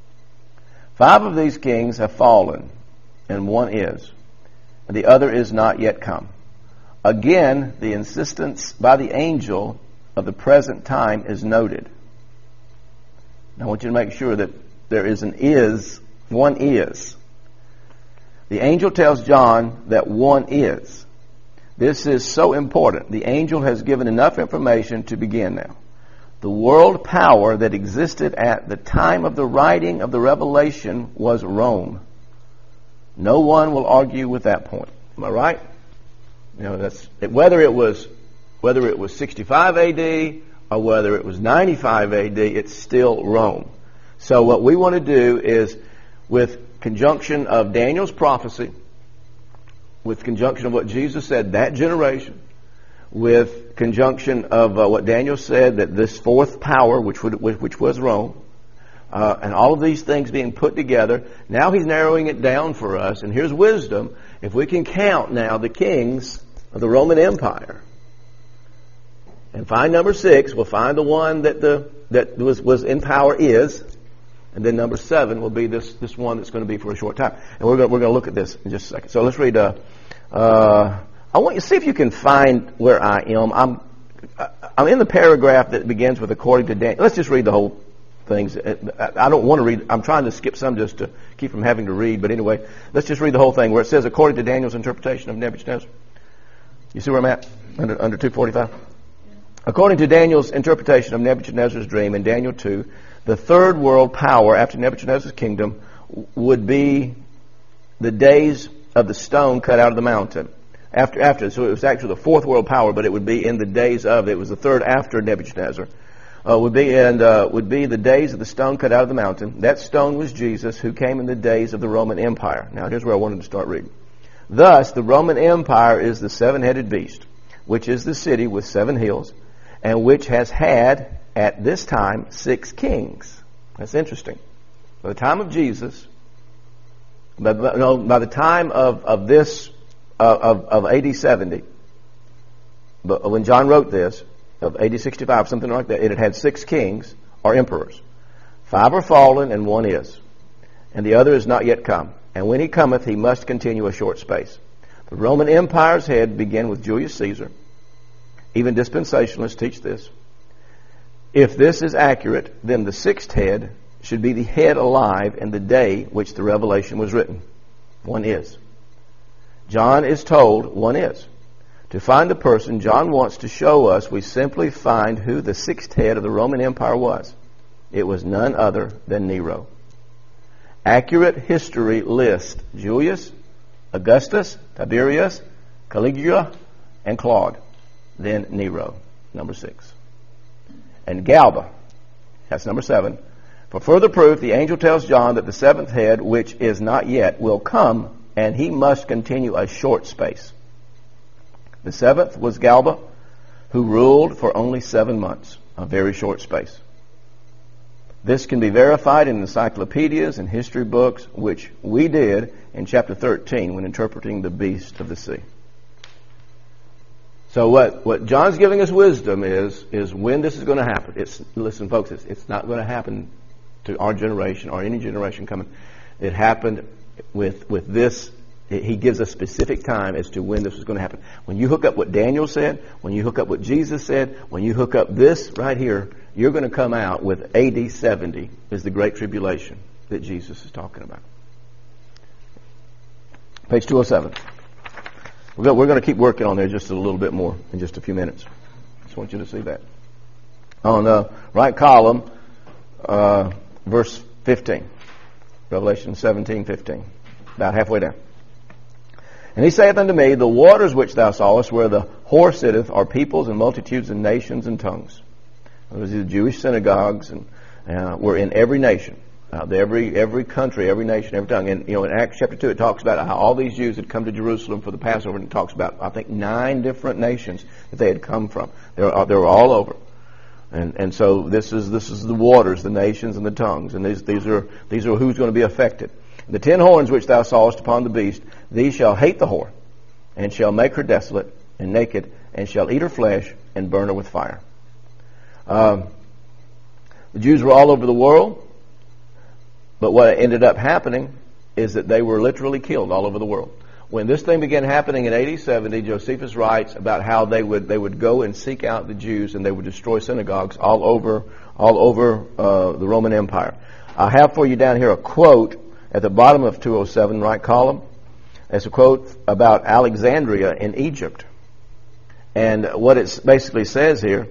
Five of these kings have fallen, and one is, and the other is not yet come. Again, the insistence by the angel of the present time is noted. Now I want you to make sure that there is an is, one is. The angel tells John that one is. This is so important. The angel has given enough information to begin now. The world power that existed at the time of the writing of the Revelation was Rome. No one will argue with that point. Am I right? You know, that's whether it was whether it was sixty-five A D or whether it was ninety-five A D, it's still Rome. So what we want to do is, with conjunction of Daniel's prophecy, with conjunction of what Jesus said, that generation, with conjunction of uh, what Daniel said, that this fourth power, which would, which was Rome, uh, and all of these things being put together, now he's narrowing it down for us. And here's wisdom. If we can count now the kings of the Roman Empire and find number six, we'll find the one that the that was, was in power is, and then number seven will be this this one that's going to be for a short time. And we're going we're going to look at this in just a second. So let's read. Uh, uh, I want you to see if you can find where I am. I'm I'm in the paragraph that begins with according to Daniel. Let's just read the whole things. I don't want to read. I'm trying to skip some just to keep from having to read. But anyway, let's just read the whole thing where it says according to Daniel's interpretation of Nebuchadnezzar. You see where I'm at? Under under two forty-five. According to Daniel's interpretation of Nebuchadnezzar's dream in Daniel two, the third world power after Nebuchadnezzar's kingdom would be the days of the stone cut out of the mountain. After, after, so it was actually the fourth world power, but it would be in the days of, it was the third after Nebuchadnezzar, uh, would be, and uh, would be the days of the stone cut out of the mountain. That stone was Jesus, who came in the days of the Roman Empire. Now here's where I wanted to start reading. Thus, the Roman Empire is the seven-headed beast, which is the city with seven hills, and which has had, at this time, six kings. That's interesting. By the time of Jesus, by, no, by the time of, of this, uh, of, of A D seventy, but when John wrote this, of A D sixty-five, something like that, it had had six kings, or emperors. Five are fallen, and one is. And the other is not yet come. And when he cometh, he must continue a short space. The Roman Empire's head began with Julius Caesar. Even dispensationalists teach this. If this is accurate, then the sixth head should be the head alive in the day which the revelation was written. One is. John is told one is. To find the person John wants to show us, we simply find who the sixth head of the Roman Empire was. It was none other than Nero. Accurate history lists Julius, Augustus, Tiberius, Caligula, and Claude. Then Nero, number six. And Galba, that's number seven. For further proof, the angel tells John that the seventh head, which is not yet, will come, and he must continue a short space. The seventh was Galba, who ruled for only seven months, a very short space. This can be verified in encyclopedias and history books, which we did in chapter thirteen when interpreting the beast of the sea. So what, what John's giving us wisdom is, is when this is going to happen. It's, listen, folks, it's, it's not going to happen to our generation or any generation coming. It happened with, with this. He gives a specific time as to when this was going to happen. When you hook up what Daniel said, when you hook up what Jesus said, when you hook up this right here, you're going to come out with A D seventy is the Great Tribulation that Jesus is talking about. Page two oh seven. We're going to keep working on there just a little bit more in just a few minutes. Just want you to see that. On the right column, uh, verse fifteen. Revelation seventeen fifteen. About halfway down. And he saith unto me, the waters which thou sawest, where the whore sitteth, are peoples and multitudes and nations and tongues. Those are the Jewish synagogues, and uh, were in every nation, uh, every every country, every nation, every tongue. And you know, in Acts chapter two, it talks about how all these Jews had come to Jerusalem for the Passover, and it talks about I think nine different nations that they had come from. They were they were all over, and and so this is this is the waters, the nations, and the tongues, and these these are these are who's going to be affected. The ten horns which thou sawest upon the beast, these shall hate the whore, and shall make her desolate and naked, and shall eat her flesh and burn her with fire. Um, the Jews were all over the world, but what ended up happening is that they were literally killed all over the world. When this thing began happening in A D seventy, Josephus writes about how they would they would go and seek out the Jews, and they would destroy synagogues all over all over uh, the Roman Empire. I have for you down here a quote at the bottom of two oh seven, right column. It's a quote about Alexandria in Egypt. And what it basically says here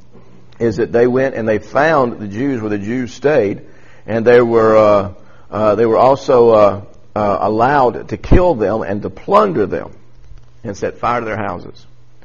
is that they went and they found the Jews where the Jews stayed, and they were uh, uh, they were also uh, uh, allowed to kill them and to plunder them and set fire to their houses.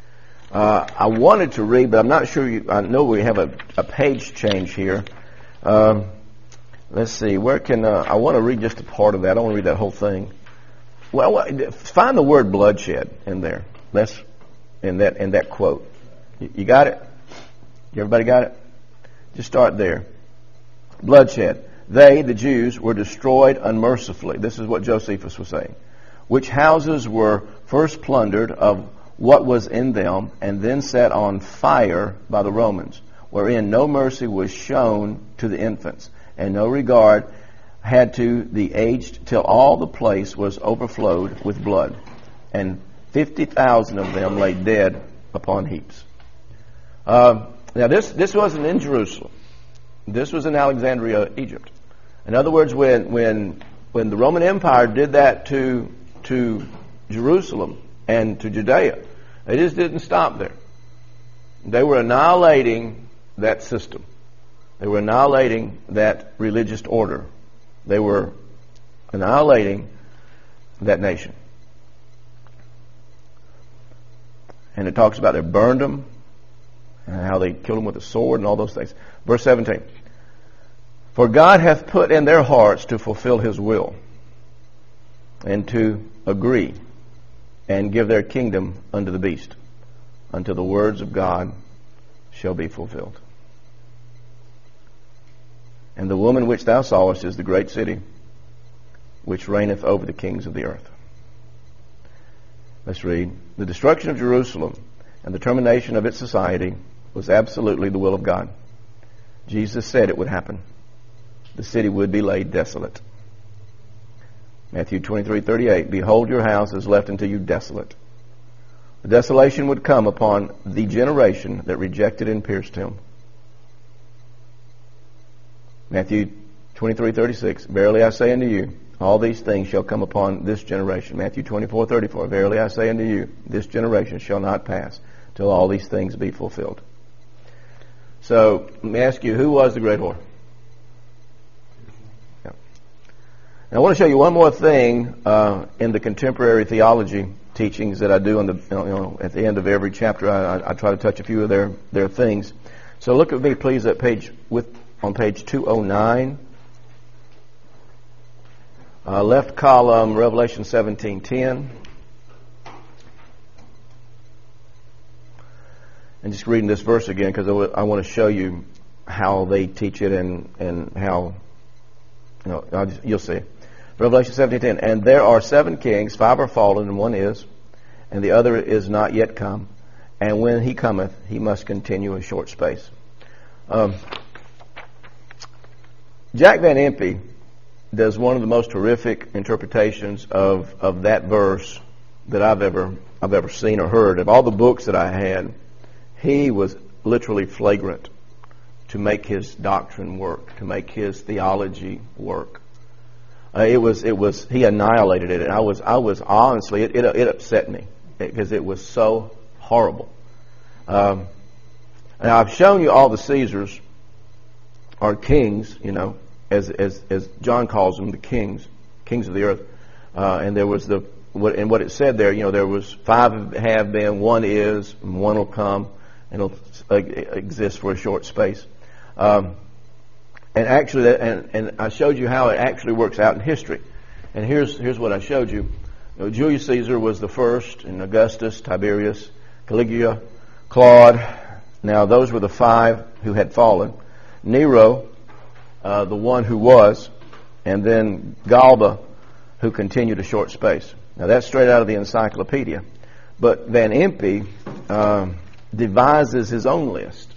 Uh, I wanted to read, but I'm not sure. You, I know we have a, a page change here. Um, Let's see, where can, uh, I want to read just a part of that. I don't want to read that whole thing. Well, find the word bloodshed in there. That's in that, in that quote. You got it? Everybody got it? Just start there. Bloodshed. They, the Jews, were destroyed unmercifully. This is what Josephus was saying. Which houses were first plundered of what was in them, and then set on fire by the Romans, wherein no mercy was shown to the infants, and no regard had to the aged, till all the place was overflowed with blood, and fifty thousand of them lay dead upon heaps. Uh, now this this wasn't in Jerusalem. This was in Alexandria, Egypt. In other words, when when when the Roman Empire did that to to Jerusalem and to Judea, they just didn't stop there. They were annihilating that system. They were annihilating that religious order. They were annihilating that nation. And it talks about they burned them and how they killed them with a sword and all those things. Verse seventeen. For God hath put in their hearts to fulfill His will and to agree and give their kingdom unto the beast, until the words of God shall be fulfilled. And the woman which thou sawest is the great city, which reigneth over the kings of the earth. Let's read. The destruction of Jerusalem and the termination of its society was absolutely the will of God. Jesus said it would happen. The city would be laid desolate. Matthew twenty-three thirty-eight. Behold, your house is left unto you desolate. The desolation would come upon the generation that rejected and pierced Him. Matthew twenty-three thirty-six. Verily I say unto you, all these things shall come upon this generation. Matthew twenty-four thirty-four. Verily I say unto you, this generation shall not pass till all these things be fulfilled. So, let me ask you, who was the great whore? Yeah. And I want to show you one more thing uh, in the contemporary theology teachings that I do in the, you know, at the end of every chapter. I, I try to touch a few of their, their things. So look at me, please, at page with on page two oh nine. Uh, left column, Revelation seventeen ten. And just reading this verse again because I, w- I want to show you how they teach it and, and how, you know, I'll just, you'll see. Revelation seventeen ten. And there are seven kings, five are fallen, and one is, and the other is not yet come. And when he cometh, he must continue a short space. Um, Jack Van Impe does one of the most horrific interpretations of, of that verse that I've ever I've ever seen or heard. Of all the books that I had, he was literally flagrant to make his doctrine work, to make his theology work. Uh, it was it was he annihilated it, and I was I was honestly it it, it upset me because it was so horrible. Um, and I've shown you all the Caesars are kings, you know, as as as John calls them, the kings, kings of the earth. Uh, and there was the what and what it said there, you know, there was five have been, one is, and one will come, and it'll uh, exist for a short space. Um, and actually, that, and and I showed you how it actually works out in history. And here's here's what I showed you. You know, Julius Caesar was the first, and Augustus, Tiberius, Caligula, Claude. Now those were the five who had fallen. Nero, uh, the one who was, and then Galba, who continued a short space. Now that's straight out of the encyclopedia. But Van Impe uh, devises his own list.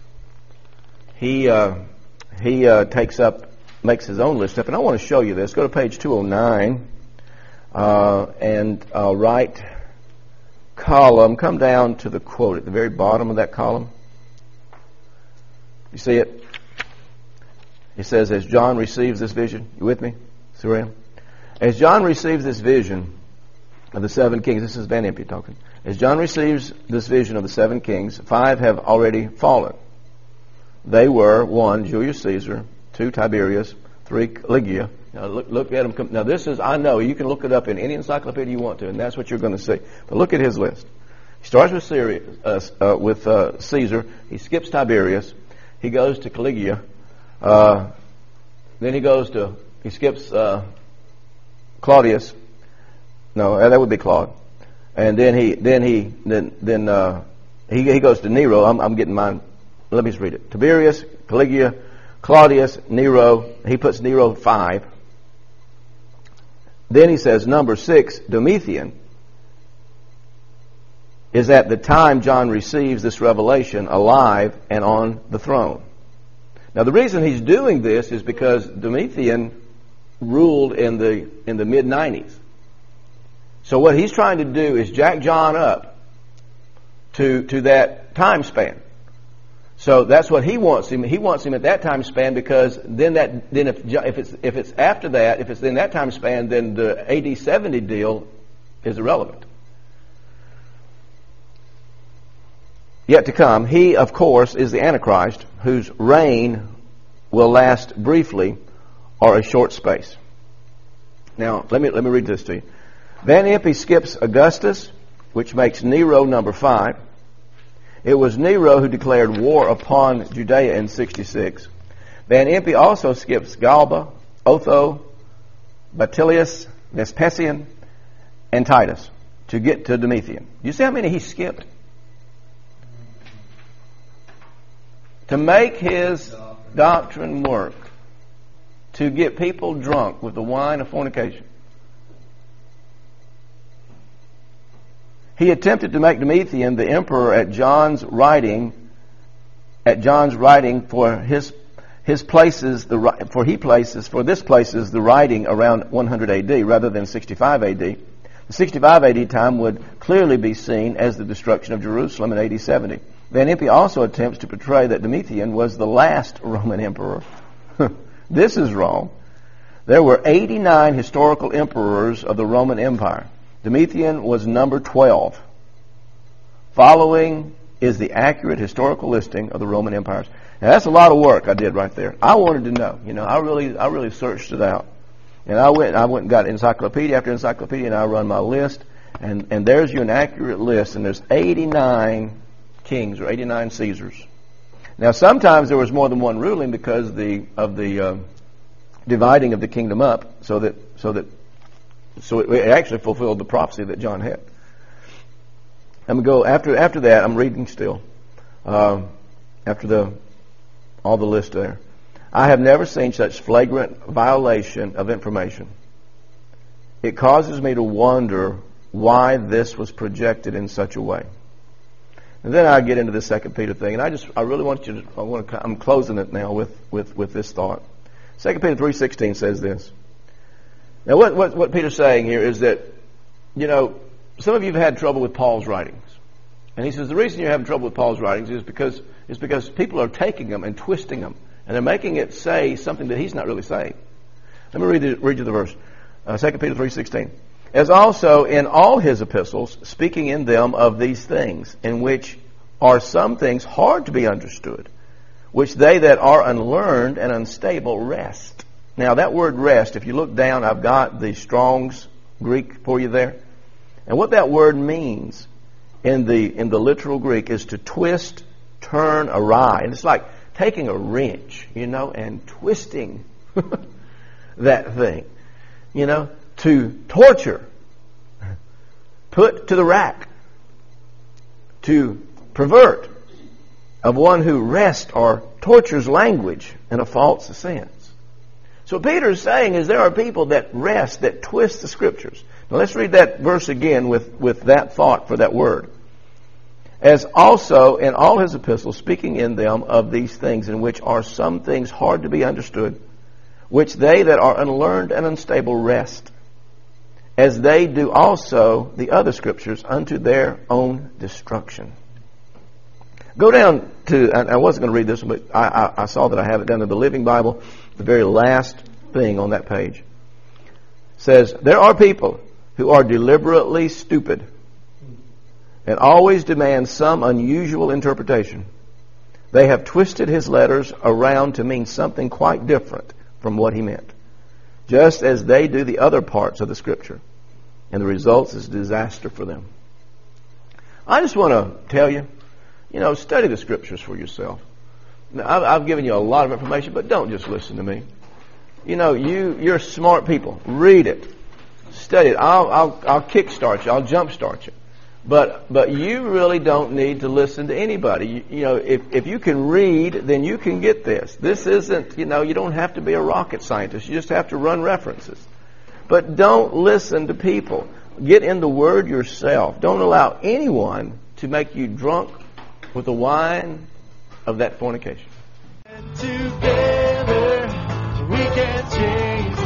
He uh, he uh, takes up, makes his own list up, and I want to show you this. Go to page two oh nine, uh, and uh, right column, come down to the quote at the very bottom of that column. You see it? It says, as John receives this vision, you with me? Surreal? As John receives this vision of the seven kings, this is Van Impe talking. As John receives this vision of the seven kings, five have already fallen. They were, one, Julius Caesar, two, Tiberius, three, Caligula. Now look, look at them. Now this is, I know, you can look it up in any encyclopedia you want to, and that's what you're going to see. But look at his list. He starts with, Syria, uh, uh, with uh, Caesar. He skips Tiberius. He goes to Caligula. Uh, then he goes to, he skips uh, Claudius. No, that would be Claude. And then he, then he, then then uh, he he goes to Nero. I'm, I'm getting mine. Let me just read it. Tiberius, Caligula, Claudius, Nero. He puts Nero five. Then he says number six, Domitian, is at the time John receives this revelation alive and on the throne. Now the reason he's doing this is because Domitian ruled in the in the mid nineties. So what he's trying to do is jack John up to to that time span. So that's what he wants him. He wants him at that time span because then that then if if it's if it's after that, if it's in that time span, then the A D seventy deal is irrelevant. yet to come. He, of course, is the Antichrist, whose reign will last briefly or a short space. Now, let me let me read this to you. Van Impe skips Augustus, which makes Nero number five. It was Nero who declared war upon Judea in sixty-six. Van Impe also skips Galba, Otho, Batilius, Vespasian, and Titus to get to Domitian. You see how many he skipped? To make his doctrine work, to get people drunk with the wine of fornication. He attempted to make Domitian the emperor at John's writing, at John's writing for his his places the for he places for this places the writing around one hundred A D rather than sixty-five A D. The sixty-five A D time would clearly be seen as the destruction of Jerusalem in A D seventy. Van Impe also attempts to portray that Domitian was the last Roman emperor. This is wrong. There were eighty-nine historical emperors of the Roman Empire. Domitian was number twelve. Following is the accurate historical listing of the Roman empires. Now that's a lot of work I did right there. I wanted to know. You know, I really, I really searched it out, and I went, I went and got encyclopedia after encyclopedia, and I run my list, and and there's you an accurate list, and there's eighty-nine kings or eighty-nine Caesars. Now sometimes there was more than one ruling because the of the uh, dividing of the kingdom up, so that so that. So it actually fulfilled the prophecy that John had. I'm going to go after after that. I'm reading still. Uh, after the all the list there, I have never seen such flagrant violation of information. It causes me to wonder why this was projected in such a way. And then I get into the Second Peter thing, and I just I really want you to. I want to. I'm closing it now with with with this thought. Second Peter three sixteen says this. Now, what, what, what Peter's saying here is that, you know, some of you have had trouble with Paul's writings. And he says the reason you're having trouble with Paul's writings is because is because people are taking them and twisting them, and they're making it say something that he's not really saying. Let me read, the, read you the verse. Uh, Second Peter three sixteen. As also in all his epistles, speaking in them of these things, in which are some things hard to be understood, which they that are unlearned and unstable rest. Now, that word rest, if you look down, I've got the Strong's Greek for you there. And what that word means in the in the literal Greek is to twist, turn awry. And it's like taking a wrench, you know, and twisting that thing, you know, to torture, put to the rack, to pervert, of one who rests or tortures language in a false sense. So what Peter is saying is there are people that rest, that twist the Scriptures. Now let's read that verse again with, with that thought for that word. As also in all his epistles, speaking in them of these things, in which are some things hard to be understood, which they that are unlearned and unstable rest, as they do also the other Scriptures unto their own destruction. Go down to, I wasn't going to read this one, but I, I, I saw that I have it down in the Living Bible. The very last thing on that page says, there are people who are deliberately stupid and always demand some unusual interpretation. They have twisted his letters around to mean something quite different from what he meant, just as they do the other parts of the Scripture. And the result is disaster for them. I just want to tell you, you know, study the Scriptures for yourself. Now, I've, I've given you a lot of information, but don't just listen to me. You know, you, you're smart people. Read it. Study it. I'll, I'll, I'll kickstart you. I'll jumpstart you. But, but you really don't need to listen to anybody. You, you know, if, if you can read, then you can get this. This isn't, you know, you don't have to be a rocket scientist. You just have to run references. But don't listen to people. Get in the Word yourself. Don't allow anyone to make you drunk with the wine of that fornication. Together we can change